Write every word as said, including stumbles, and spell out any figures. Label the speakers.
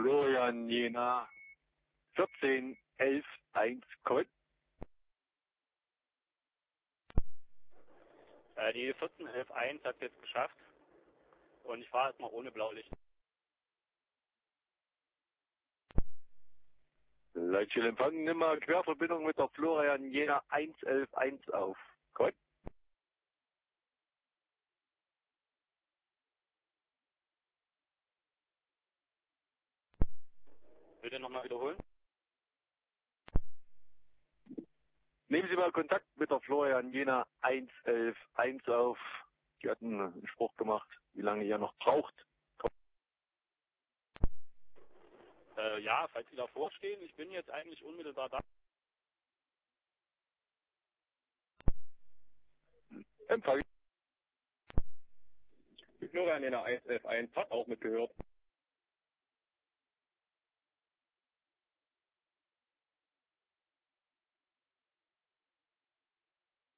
Speaker 1: Florian Jena vierzehn elf eins Colt.
Speaker 2: Äh, die vierzehn elf eins hat es jetzt geschafft und ich fahre erstmal ohne Blaulicht.
Speaker 1: Leitstellempfang, nimm mal Querverbindung mit der Florian Jena eins elf eins auf. Colt.
Speaker 2: Bitte nochmal wiederholen.
Speaker 1: Nehmen Sie mal Kontakt mit der Florian Jena eins elf eins auf. Die hatten einen Spruch gemacht, wie lange ihr noch braucht.
Speaker 2: Äh, ja, falls Sie davor stehen, ich bin jetzt eigentlich unmittelbar da.
Speaker 1: Empfang.
Speaker 3: Die Florian Jena eins elf eins hat auch mitgehört.